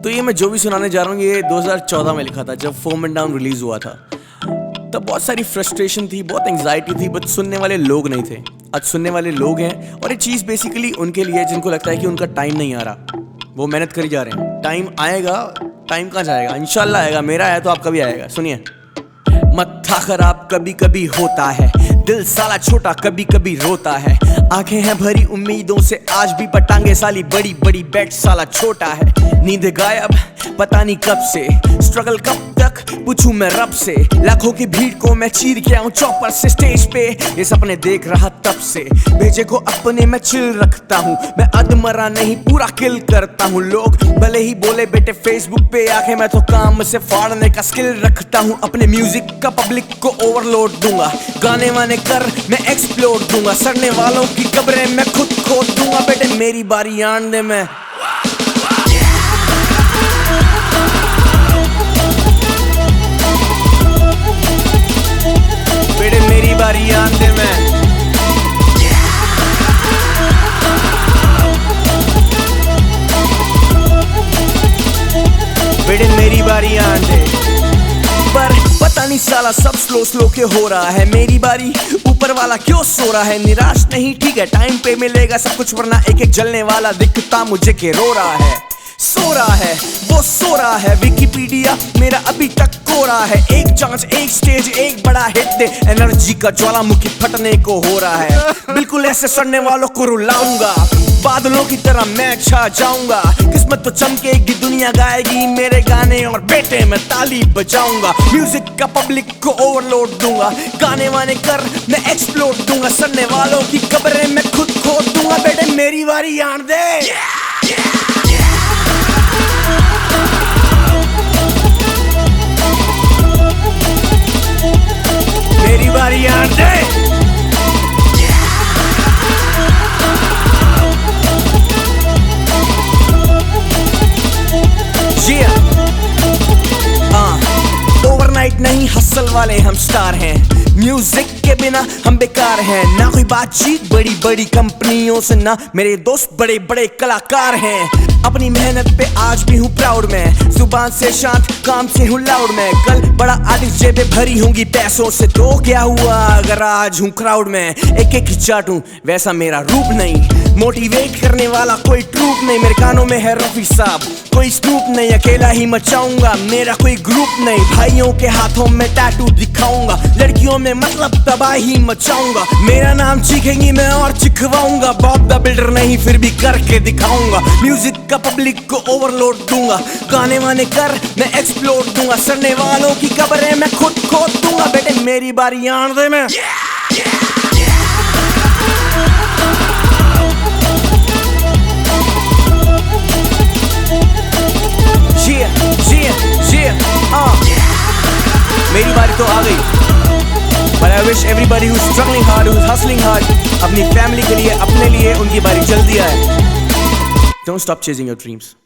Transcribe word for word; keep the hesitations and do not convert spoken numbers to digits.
तो ये मैं जो भी सुनाने जा रहा हूँ ये दो हज़ार चौदह में लिखा था, जब फोम एंड डाउन रिलीज हुआ था। तब बहुत सारी फ्रस्ट्रेशन थी, बहुत एंग्जाइटी थी, बट सुनने वाले लोग नहीं थे। आज सुनने वाले लोग हैं और ये चीज़ बेसिकली उनके लिए जिनको लगता है कि उनका टाइम नहीं आ रहा, वो मेहनत करी जा रहे हैं। टाइम आएगा, टाइम कहाँ जाएगा, इंशाल्लाह आएगा। मेरा आया तो आपका भी आएगा। सुनिए, मत्था खराब कभी कभी होता है, दिल साला छोटा कभी कभी रोता है, आंखें हैं भरी उम्मीदों से आज भी, पटांगे साली बड़ी बड़ी, बैट साला छोटा है, नींद गायब पता नहीं कब से, स्ट्रगल कब तक पूछूं मैं रब से, लाखों की भीड़ को मैं चीर के आऊं चौपर से स्टेज पे, ये सपने देख रहा तब से, भेजे को अपने मैं चिल रखता हूँ, मैं अधमरा नहीं पूरा किल करता हूँ। लोग भले ही बोले बेटे फेसबुक पे आके, मैं तो काम से फाड़ने का स्किल रखता हूँ। अपने म्यूजिक का पब्लिक को ओवरलोड दूंगा, गाने वाने कर मैं एक्सप्लोर दूंगा, सड़ने वालों की कब्रें मैं खुद खोद दूंगा। बेटे मेरी बारी आन दे, मैं बेटे मेरी बारी आन दे, मैं बेटे मेरी बारी आन दे। पर पता नहीं साला सब स्लो स्लो के हो रहा है, मेरी बारी ऊपर वाला क्यों सो रहा है। निराश नहीं, ठीक है टाइम पे मिलेगा सब कुछ, वरना एक एक जलने वाला दिखता मुझे के रो रहा है, सो रहा है, वो सो रहा है। विकिपीडिया मेरा अभी तक को रहा है, एक चांस एक स्टेज एक बड़ा हिट दे, एनर्जी का ज्वालामुखी फटने को हो रहा है। बिल्कुल ऐसे सड़ने वालों को रुलाऊंगा, बादलों की तरह मैं छा जाऊंगा, किस्मत तो चमकेगी दुनिया गाएगी मेरे गाने, और बेटे मैं ताली बजाऊंगा। म्यूजिक का पब्लिक को ओवरलोड दूंगा, गाने वाने कर मैं एक्सप्लोर दूंगा, सड़ने वालों की कब्रें मैं खुद खोद दूंगा। बेटे मेरी बारी आन दे, मेरी बारी आन दे। ओवरनाइट नहीं हसल वाले हम स्टार हैं, म्यूजिक के बिना हम बेकार हैं, ना कोई बातचीत बड़ी बड़ी कंपनियों से, ना मेरे दोस्त बड़े बड़े कलाकार हैं। अपनी मेहनत पे आज भी हूँ प्राउड में, जुबान से शांत काम से हूँ लाउड में, कल बड़ा आर्टिस्ट जेबें भरी होंगी पैसों से, तो क्या हुआ अगर आज हूँ क्राउड में। एक एक चाटूं वैसा मेरा रूप नहीं, मोटिवेट करने वाला कोई ट्रूप नहीं, मेरे कानों में है रफी साहब कोई स्नूप नहीं, अकेला ही मचाऊंगा मेरा कोई ग्रुप नहीं, भाइयों के हाथों में टैटू दिखाऊंगा, लड़कियों में मतलब तबाही मचाऊंगा, मेरा नाम चीखेंगी मैं और चिखवाऊंगा, बॉब द बिल्डर नहीं फिर भी करके दिखाऊंगा। म्यूजिक का पब्लिक को ओवरलोड दूंगा, गाने वाने कर मैं एक्सप्लोर दूंगा, सड़ने वालों की कब्रें मैं खुद खोद दूंगा। बेटे मेरी बारी आन दे, मैं मेरी बारी तो आ गई। But I wish everybody who's struggling hard, who's hustling hard, अपनी फैमिली के लिए, अपने लिए उनकी बारी जल्दी आए। Don't stop chasing your dreams.